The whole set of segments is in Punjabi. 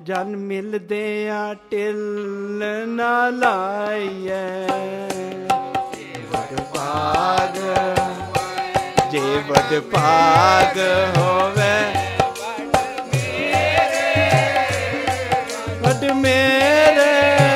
ਜਨ ਮਿਲਦਿਆਂ ਢਿੱਲ ਨਾ ਲਾਈਐ। ਵਡ ਭਾਗ ਜੇ ਵਡ ਭਾਗ ਹੋਵੇ ਵਡ ਮੇਰੇ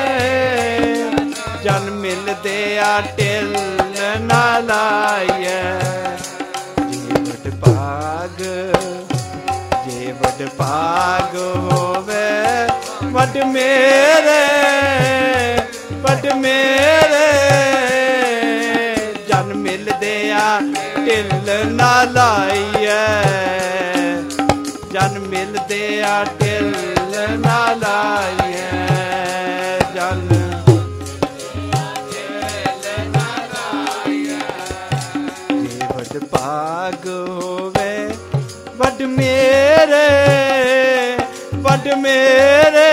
ਜਨ ਮਿਲਦਿਆਂ ਢਿੱਲ ਨਾ ਲਾਈਐ। ਜੇ ਵਡ ਭਾਗ ਜੇ ਵਡ ਭਾਗ ਹੋਵੇ ਵਡ ਮੇਰੇ ਵਡ ਮੇਰੇ ਜਨ ਮਿਲਦਿਆਂ ਢਿੱਲ ਨਾ ਲਾਈਐ। ਜਨ ਮਿਲਦਿਆਂ ਢਿੱਲ ਨਾ ਲਾਈਐ। ਜਨ ਜੇ ਵਡ ਭਾਗ ਹੋਵੇ ਵਡ ਮੇਰੇ ਵਡ ਮੇਰੇ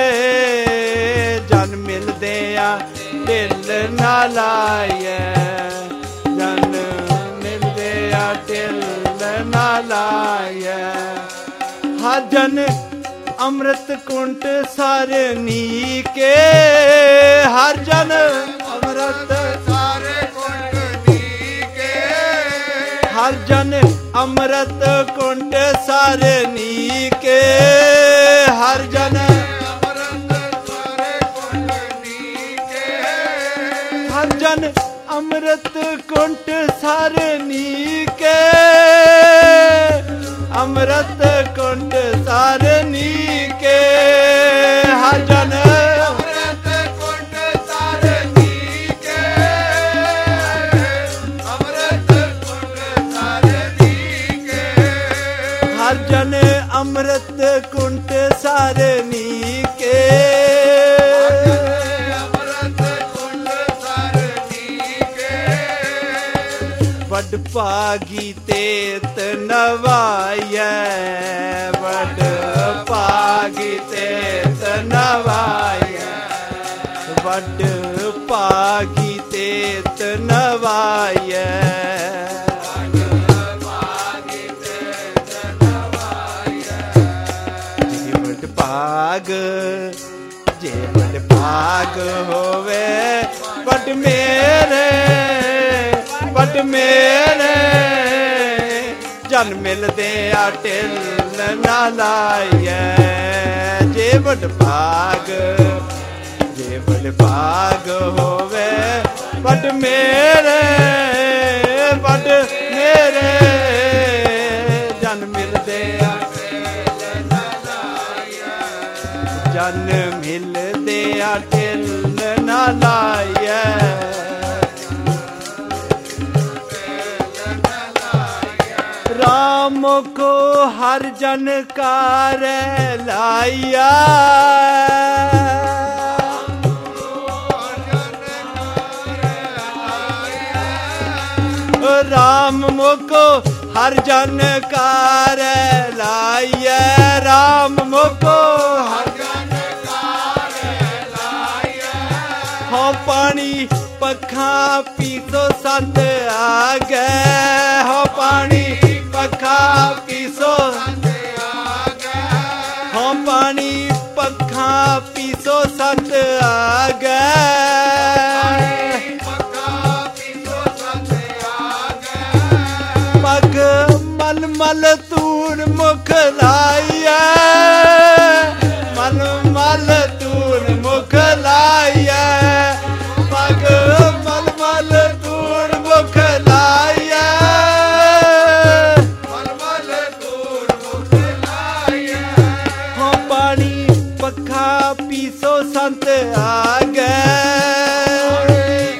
ਜਨ ਮਿਲਦਿਆਂ ਢਿੱਲ ਨਾ ਲਾਈਐ। ਜਨ ਮਿਲਦਿਆਂ ਢਿੱਲ ਨਾ ਲਾਈਐ। ਹਰ ਜਨ ਅੰਮ੍ਰਿਤ ਕੁੰਟ ਸਰਨੀ ਕੇ ਹਰ ਜਨ ਅੰਮ੍ਰਿਤ ਸਾਰੇ ਕੁੰਟ ਨੀਕੇ ਹਰ ਜਨ ਅੰਮ੍ਰਿਤ ਕੁੰਟ ਸਰਨੀ ਕੇ ਹਰ ਜਨ ਅੰਮ੍ਰਿਤ ਸਾਰੇ ਕੁੰਟ ਨੀਕੇ ਹਰ ਜਨ ਅੰਮ੍ਰਿਤ ਕੁੰਟ ਸਰਨੀ ਕੇ ਅੰਮ੍ਰਿਤ ਕੁੰਟ ਸਰਨੀ ਕੇ ਹਰ ਜਨ ਅੰਮ੍ਰਿਤ ਕੁੰਟ ਸਰਨੀ ਕੇ ਅੰਮ੍ਰਿਤ ਕੁੰਟ ਸਰਨੀ ਕੇ ਹਰ ਜਨ ਅੰਮ੍ਰਿਤ ਕੁੰਟ ਸਰਨੀ ਕੇ ਵਡ ਭਾਗੀ ਤੇਤ ਨਵਾਈਐ। ਵਡ ਭਾਗੀ ਤੇਤ ਨਵਾਈਐ। ਵਡ ਭਾਗੀ ਤੇਤ ਨਵਾਈਐ। ਜੇ ਵਡ ਭਾਗ ਜੇ ਵਡ ਭਾਗ ਹੋਵੇ ਵਡ ਮੇਰੇ ਵਡ ਮੇਰੇ ਜਨ ਮਿਲਦਿਆਂ ਢਿੱਲ ਨਾ ਲਾਈਐ। ਜੇ ਵਡ ਭਾਗ ਜੇ ਵਡ ਭਾਗ ਹੋਵੇ ਵਡ ਮੇਰੇ ਵਡ ਮੇਰੇ ਜਨ ਮਿਲਦਿਆਂ ਢਿੱਲ ਨਾ ਲਾਈਐ। ਜਨ ਮਿਲਦਿਆਂ ਢਿੱਲ ਨਾ ਲਾਈਐ। राम को हर जन कार्य लाया। राम मोको हर जन कार्य लाया। राम मोको हर जन कार्य लाया। हो पानी पखा पीसो संत आ गए। हो पानी पखा पीसो हो पानी पखा पीसो संत आ गए। पग मल मल तूर मुख लाइए। मल मल तूर मुख लाइए। पग मल मल तूर मुख लाइए। पखा पीसो संत आ गए।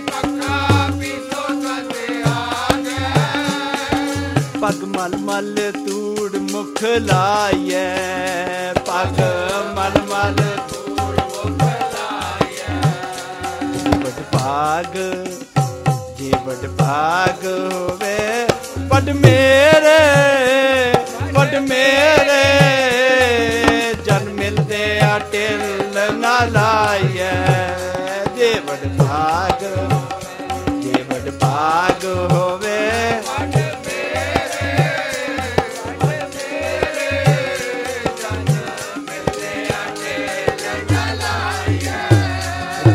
पग मल मल तूड़ मुख लाइए। पग मल मल तूड़ मुख लाइए। बड़ भाग जे बड़ भाग होवे बड़ मेरे बड़ मेरे जन मिलदे ढिल ना लाइए। जे बड़ भाग होवे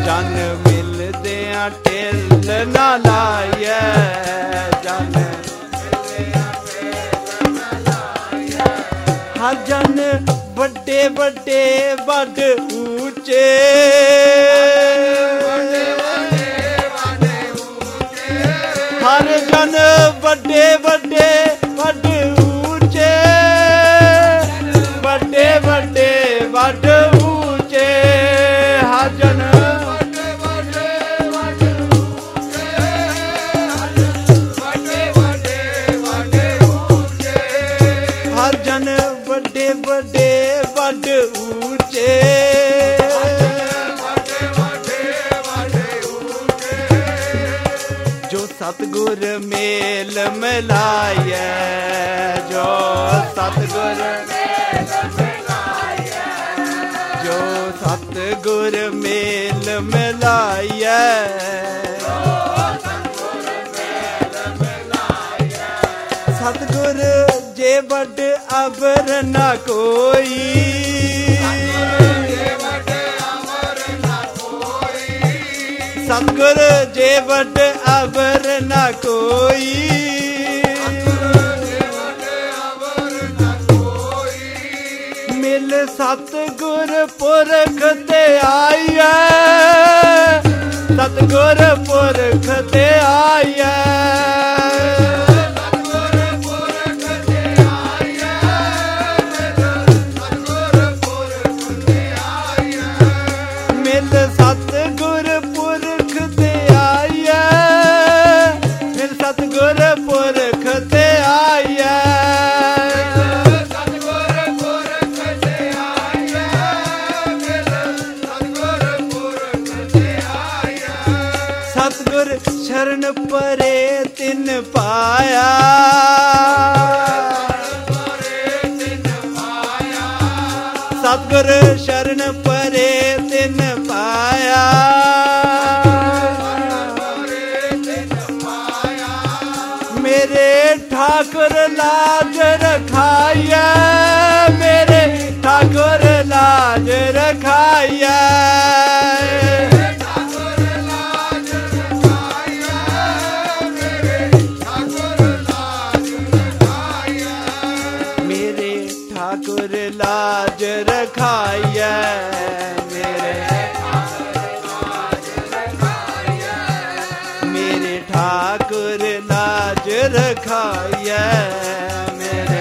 ਜਨ ਮਿਲਦਿਆਂ ਢਿੱਲ ਨਾ ਲਾਈਐ, ਜਨ ਮਿਲਦਿਆਂ ਢਿੱਲ ਨਾ ਲਾਈਐ। ਹਰ ਜਨ ਵੱਡੇ ਵੱਡੇ ਵੱਡ ਉੱਚੇ, ਹਰ ਜਨ ਵੱਡੇ ਵੱਡੇ ਵੱਡ ਉੱਚੇ, ਵੱਡੇ ਵੱਡੇ ਵੱਡ ਉੱਚੇ। ਹਰ ਜਨ ਵੱਡੇ ਵੱਡੇ ਵੱਡ ਉੱਚੇ, ਵੱਡੇ ਵੱਡੇ ਵੱਡ ਉੱਚੇ। ਹਰ ਜਨ ਵੱਡੇ ਵੱਡੇ ਵੱਡ ਉੱਚੇ, ਸਤਿਗੁਰ ਮੇਲ ਮਿਲਾਈਐ, ਜੋ ਸਤਿਗੁਰ ਮੇਲ ਮਿਲਾਈਐ, ਜੋ ਸਤਿਗੁਰ ਮੇਲ ਮਿਲਾਈਐ, ਜੋ ਸਤਿਗੁਰ ਮੇਲ ਮਿਲਾਈਐ। ਸਤਿਗੁਰ ਜੇ ਵੱਡ ਅਬਰ ਨਾ ਕੋਈ, ਸਤਿਗੁਰ ਜੇ ਵੱਡ ਅਬਰ ਨਾ ਕੋਈ, ਮਿਲ ਸਤਿਗੁਰ ਪੁਰਖ ਤੇ ਆਈਐ, ਸਤਿਗੁਰ ਪੁਰਖ ਤੇ ਆਈਐ, ਮਿਲ ਸਤਿਗੁਰ ਪੁਰਖ ਤੇ ਆਈਐ, ਮਿਲ ਸਤਿਗੁਰ ਪੁਰਖ ਤੇ ਆਈਐ, ਸਤਿਗੁਰ ਪੁਰਖ ਤੇ ਆਈਐ, ਮਿਲ ਸਤਿਗੁਰ ਪੁਰਖ ਤੇ ਆਈਐ। ਸਤਿਗੁਰ ਸ਼ਰਨ ਪਰੇ ਤਿਨ ਪਾਇਆ, ਸਤਿਗੁਰ ਸ਼ਰਨ ਪਰੇ ਤਿਨ ਪਾਇਆ, ਮੇਰੇ ਠਾਕੁਰ ਲਾਜ ਰਖਾਈਐ, ਮੇਰੇ ਠਾਕੁਰ ਲਾਜ ਰਖਾਈਐ, ਮੇਰੇ ਠਾਕੁਰ ਲਾਜ ਰਖਾਈਐ, ਮੇਰੇ ਠਾਕੁਰ ਲਾਜ ਰਖਾਈਐ, ਮੇਰੇ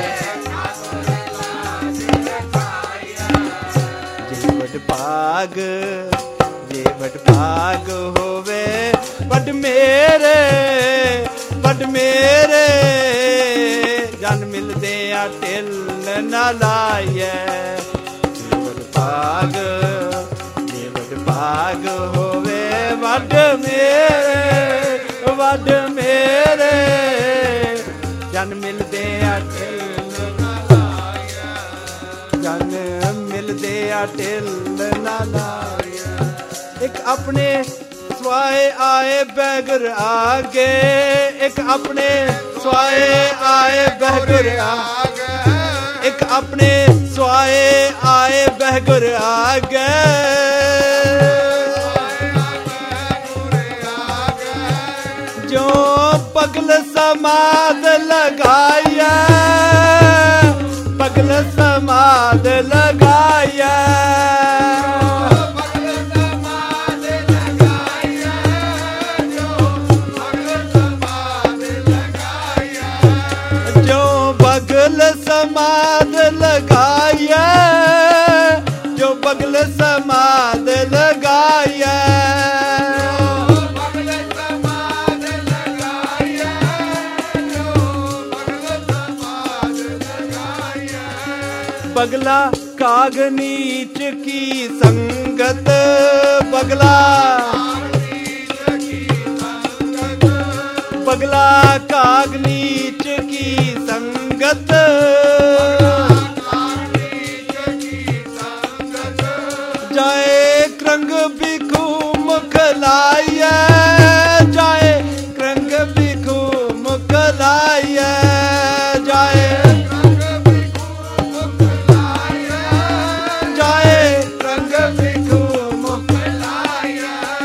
ਜੇ ਵੱਡ ਭਾਗ, ਜੇ ਵੱਡ ਭਾਗ ਹੋਵੇ ਵੱਡ ਮੇਰੇ, ਵੱਡ ਮੇਰੇ। ਜਨ ਮਿਲਦਿਆਂ ਢਿੱਲ ਨਾ ਲਾਈਐ, ਜੇ ਵੱਡ ਭਾਗ, ਜੇ ਵੱਡ ਭਾਗ ਹੋਵੇ ਵੱਡ ਮੇਰੇ, ਵੱਡ ਮੇਰੇ। ਜਨ ਮਿਲਦਿਆਂ ਢਿੱਲ ਨਾ ਲਾਈਐ, ਜਨ ਮਿਲਦਿਆਂ ਢਿੱਲ ਨਾ ਲਾਈਐ। ਇੱਕ ਆਪਣੇ ਸਵਾਏ ਆਏ ਬੈਗਰ ਆਗੇ, ਇੱਕ ਆਪਣੇ ਸਵਾਏ ਆਏ ਬੈਗਰ ਆਗੇ, ਇੱਕ ਆਪਣੇ ਸਵਾਏ ਆਏ ਬੈਗਰ ਆਗੇ, ਜੋ ਪਗਲ ਸਮਾਦ ਲਗਾਈਐ, ਪਗਲ ਸਮਾਦ ਲਗਾਈਐ, ਜੋ ਪਗਲ ਸਮਾਦ ਲਗਾਈਐ, ਜੋ ਪਗਲ ਸਮਾਦ ਲਗਾਈਐ, पगला काग नीच की संगत, पगला पगला काग नीच की संगत, जाए क्रंग भिखु मुख लाइए, जाए क्रंग भिखु मुख लाइए, जाए जाए क्रंग भिखु मुख लाइए,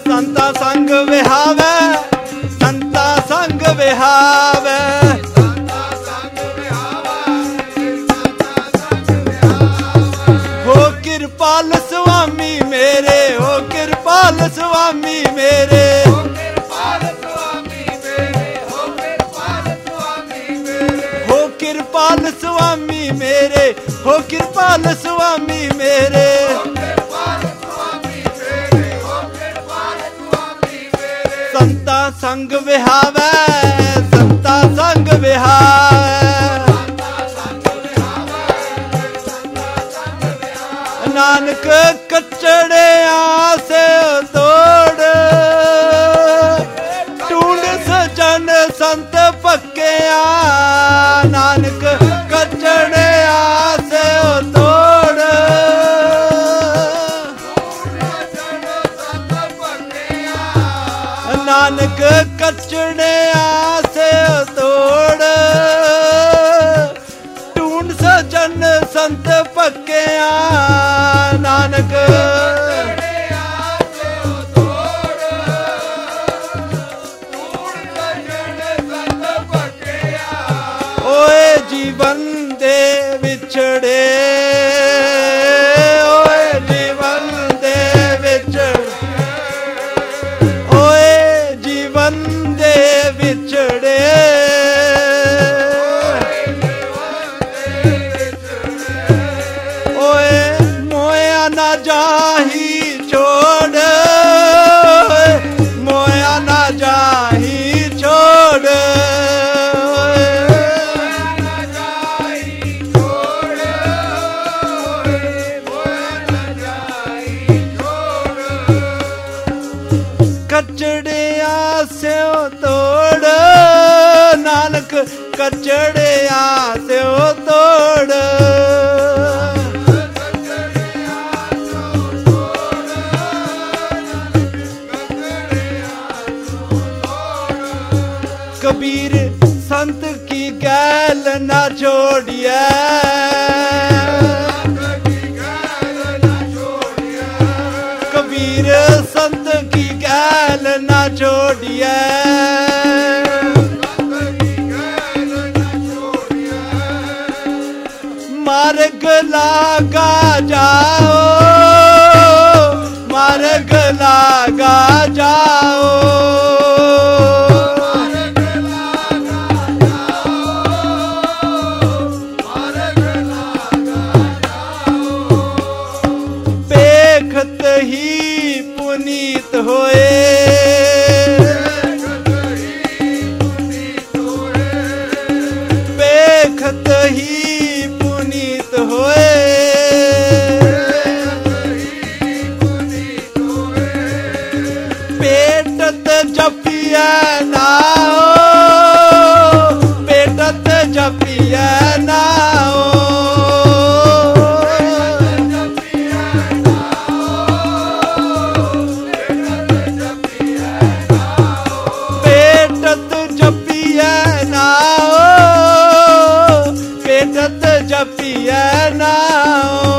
संता संग विहावे, संता संग विहावे, हो कृपाल स्वामी मेरे, हो कृपाल स्वामी मेरे, हो कृपाल स्वामी मेरे, हो कृपाल स्वामी मेरे, संता संग विहावे, संता संग विहावे, नानक कचड़िया से तोड़, ढूंढ सजन संत पक्किया, नानक कचड़िया से तोड़, नानक कचड़िया से तोड़, ढूंढ सजन संत पक्किया, नानक ओए जीवन दे विछड़े, ओए जीवन दे विछड़े, ओए जीवन दे विछड़े, ओए मोया ना जाही छोड़, मोया ना जाही छोड़, कचड़िया से तोड़, नानक कचड़िया से तोड़, कबीर संत की गैल ना छोड़िए, कबीर संत की गैल ना छोड़िए, मार्ग लागा जाओ, मार्ग लागा जाओ, देखत ही पुनीत होए, देखत ही पुनीत होए, पेटत जपिया ना हो, पेटत जपिया ना हो, पेटत जपिया ना हो, पेटत जपिया ना हो,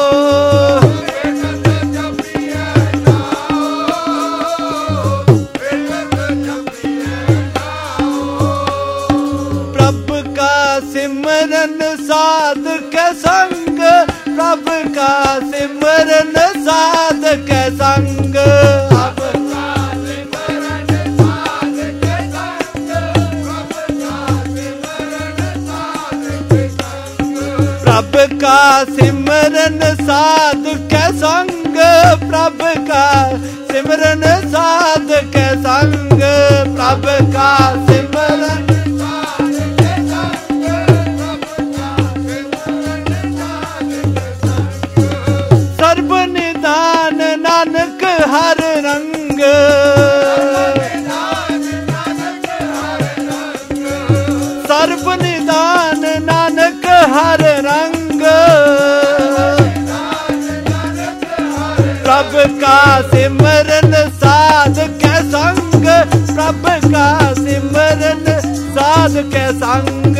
प्रभु का सिमरन साध के संग, प्रभु का सिमरन साध के संग, प्रभु का सिमरन साध के संग, प्रभु का सिमरन साध के संग, प्रभु का सिमरन सर्व निदान नानक हर रंग, सर्व निदान नानक हर रंग, प्रभु का सिमरन साध के संग, प्रभु का सिमरन साध के संग,